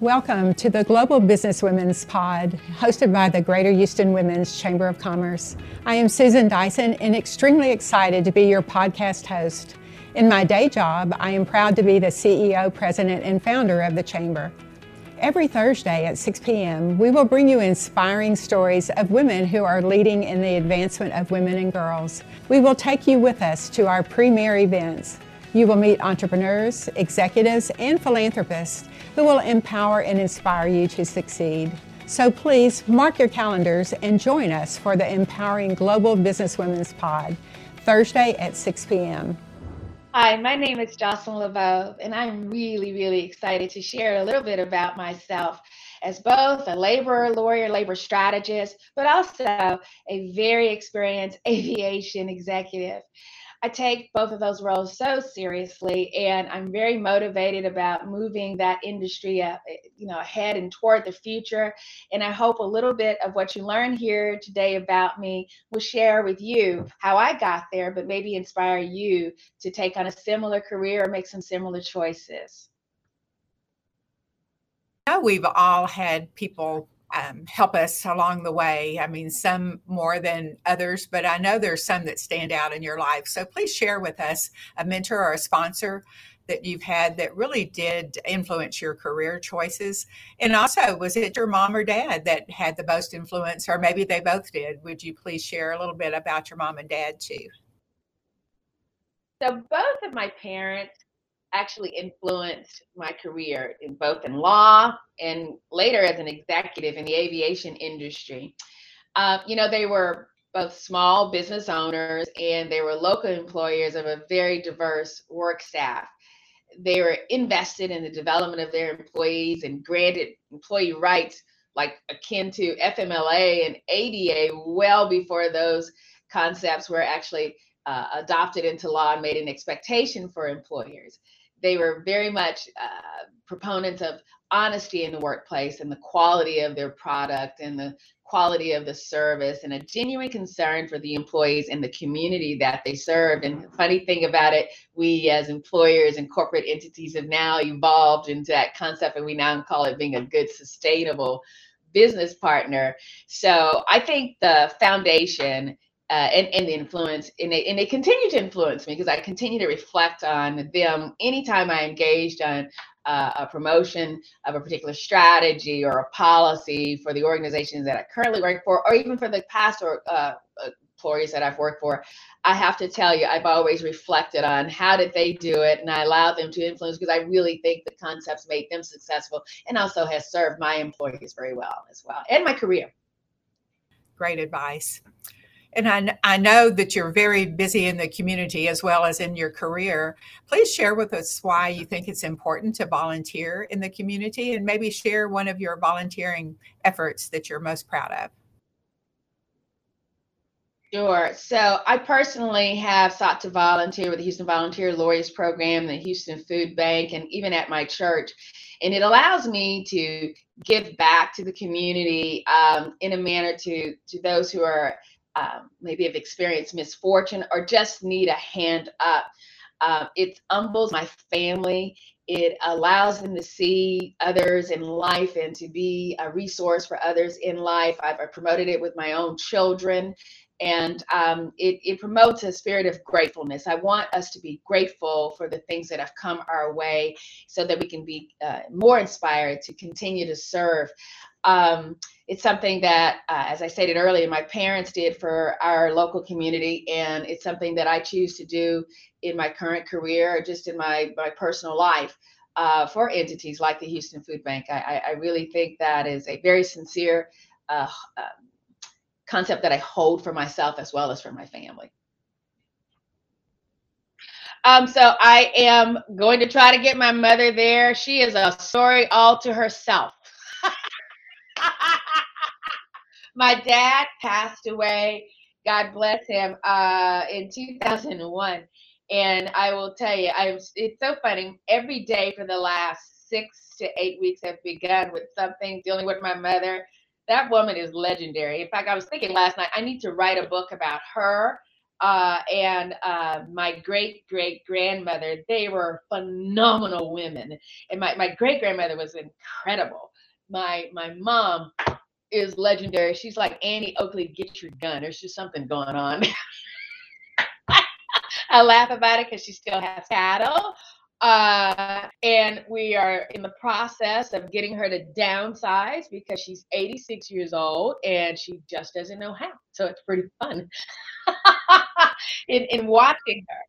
Welcome to the Global Business Women's Pod, hosted by the Greater Houston Women's Chamber of Commerce. I am Susan Dyson and extremely excited to be your podcast host. In my day job, I am proud to be the CEO, President, and founder of the Chamber. Every Thursday at 6 p.m., we will bring you inspiring stories of women who are leading in the advancement of women and girls. We will take you with us to our premier events. You will meet entrepreneurs, executives, and philanthropists who will empower and inspire you to succeed. So please mark your calendars and join us for the Empowering Global Business Women's Pod, Thursday at 6 p.m. Hi, my name is Jocelyn Laveau, and I'm really excited to share a little bit about myself as both a labor lawyer, labor strategist, but also a very experienced aviation executive. I take both of those roles so seriously, and I'm very motivated about moving that industry ahead and toward the future. And I hope a little bit of what you learn here today about me will share with you how I got there, but maybe inspire you to take on a similar career or make some similar choices. I know we've all had people help us along the way. I mean, some more than others, but I know there's some that stand out in your life. So please share with us a mentor or a sponsor that you've had that really did influence your career choices. And also, was it your mom or dad that had the most influence, or maybe they both did? Would you please share a little bit about your mom and dad too? So both of my parents actually influenced my career in law and later as an executive in the aviation industry. They were both small business owners and they were local employers of a very diverse work staff. They were invested in the development of their employees and granted employee rights like akin to FMLA and ADA well before those concepts were actually adopted into law and made an expectation for employers. They were very much proponents of honesty in the workplace and the quality of their product and the quality of the service and a genuine concern for the employees and the community that they served. And the funny thing about it, we as employers and corporate entities have now evolved into that concept, and we now call it being a good, sustainable business partner. So I think the foundation and the influence, and they continue to influence me because I continue to reflect on them anytime I engaged on a promotion of a particular strategy or a policy for the organizations that I currently work for, or even for the past employers that I've worked for. I have to tell you, I've always reflected on how did they do it, and I allowed them to influence because I really think the concepts made them successful and also has served my employees very well as well, and my career. Great advice. And I know that you're very busy in the community as well as in your career. Please share with us why you think it's important to volunteer in the community, and maybe share one of your volunteering efforts that you're most proud of. Sure. So I personally have sought to volunteer with the Houston Volunteer Lawyers Program, the Houston Food Bank, and even at my church. And it allows me to give back to the community in a manner to those who are maybe have experienced misfortune or just need a hand up. It humbles my family. It allows them to see others in life and to be a resource for others in life. I've promoted it with my own children, and it promotes a spirit of gratefulness. I want us to be grateful for the things that have come our way so that we can be more inspired to continue to serve. It's something that, as I stated earlier, my parents did for our local community, and it's something that I choose to do in my current career or just in my personal life for entities like the Houston Food Bank. I really think that is a very sincere concept that I hold for myself as well as for my family. So I am going to try to get my mother there. She is a story all to herself. My dad passed away, God bless him, in 2001. And I will tell you, it's so funny. Every day for the last 6 to 8 weeks have begun with something dealing with my mother. That woman is legendary. In fact, I was thinking last night, I need to write a book about her and my great-great-grandmother. They were phenomenal women. And my great-grandmother was incredible. My mom is legendary. She's like, Annie Oakley, get your gun. There's just something going on. I laugh about it because she still has cattle. And we are in the process of getting her to downsize because she's 86 years old and she just doesn't know how. So it's pretty fun in watching her.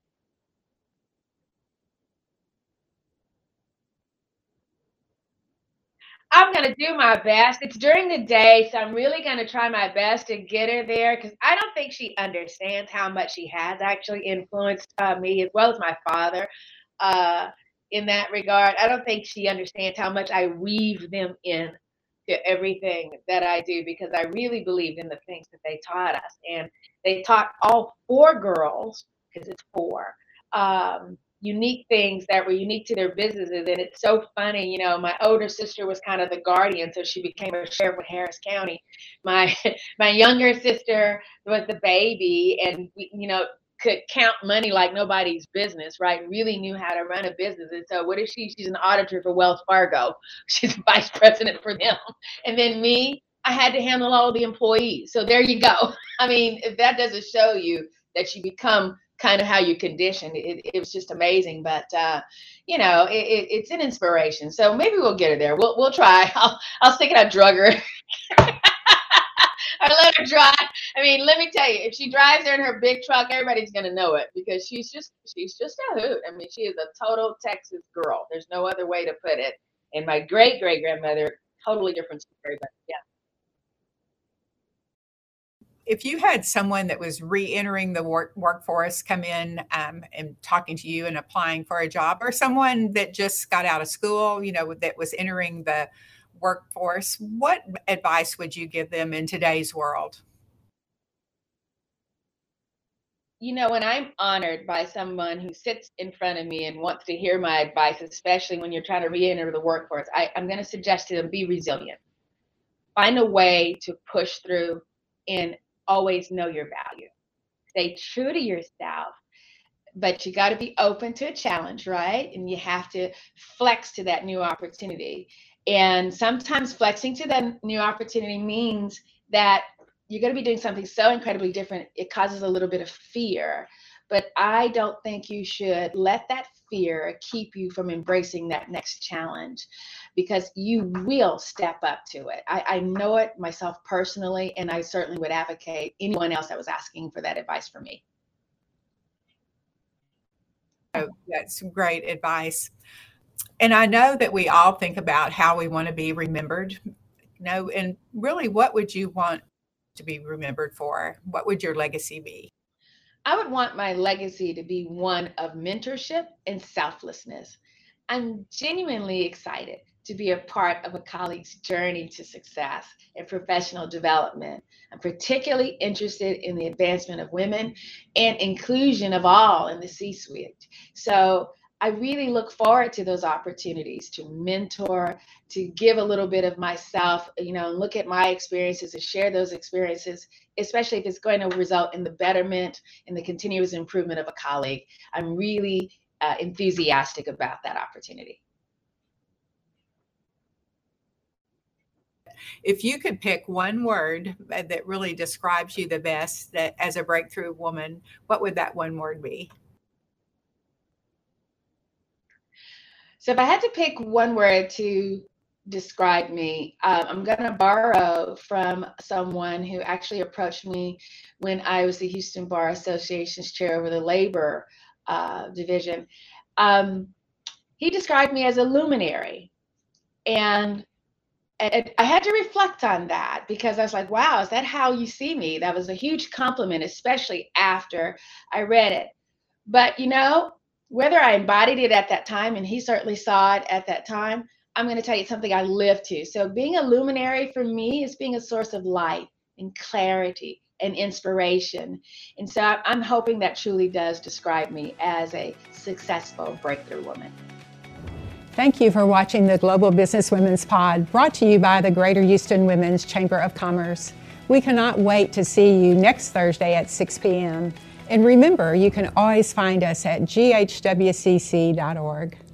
I'm going to do my best. It's during the day, so I'm really going to try my best to get her there because I don't think she understands how much she has actually influenced me as well as my father uh, in that regard. I don't think she understands how much I weave them in to everything that I do because I really believed in the things that they taught us. And they taught all four girls, because it's four, unique things that were unique to their businesses. And it's so funny, you know, my older sister was kind of the guardian, so she became a sheriff with Harris County. My my younger sister was the baby, and you know, could count money like nobody's business, right? Really knew how to run a business. And so what is she? She's an auditor for Wells Fargo. She's vice president for them. And then me, I had to handle all the employees. So there you go. I mean, if that doesn't show you that you become kind of how you condition, it was just amazing. But you know, it's an inspiration. So maybe we'll get her there. We'll try. I'll stick it out, drug her. Or let her drive. I mean, let me tell you, if she drives there in her big truck, everybody's gonna know it because she's just a hoot. I mean, she is a total Texas girl. There's no other way to put it. And my great-great-grandmother, totally different story, but yeah. If you had someone that was re-entering the workforce come in and talking to you and applying for a job, or someone that just got out of school, you know, that was entering the workforce, what advice would you give them in today's world? You know, when I'm honored by someone who sits in front of me and wants to hear my advice, especially when you're trying to re-enter the workforce, I'm going to suggest to them, be resilient. Find a way to push through and always know your value. Stay true to yourself, but you got to be open to a challenge, right? And you have to flex to that new opportunity. And sometimes flexing to that new opportunity means that you're going to be doing something so incredibly different, it causes a little bit of fear. But I don't think you should let that fear keep you from embracing that next challenge because you will step up to it. I know it myself personally, and I certainly would advocate anyone else that was asking for that advice from me. Oh, that's great advice. And I know that we all think about how we want to be remembered, you know, and really, what would you want to be remembered for? What would your legacy be? I would want my legacy to be one of mentorship and selflessness. I'm genuinely excited to be a part of a colleague's journey to success and professional development. I'm particularly interested in the advancement of women and inclusion of all in the C-suite. So I really look forward to those opportunities to mentor, to give a little bit of myself, you know, and look at my experiences and share those experiences, especially if it's going to result in the betterment and the continuous improvement of a colleague. I'm really enthusiastic about that opportunity. If you could pick one word that really describes you the best that as a breakthrough woman, what would that one word be? So if I had to pick one word to describe me, I'm going to borrow from someone who actually approached me when I was the Houston Bar Association's chair over the labor division. He described me as a luminary. And I had to reflect on that because I was like, wow, is that how you see me? That was a huge compliment, especially after I read it. But, you know, whether I embodied it at that time, and he certainly saw it at that time, I'm going to tell you something I live to. So being a luminary for me is being a source of light and clarity and inspiration. And so I'm hoping that truly does describe me as a successful breakthrough woman. Thank you for watching the Global Business Women's Pod, brought to you by the Greater Houston Women's Chamber of Commerce. We cannot wait to see you next Thursday at 6 p.m. And remember, you can always find us at ghwcc.org.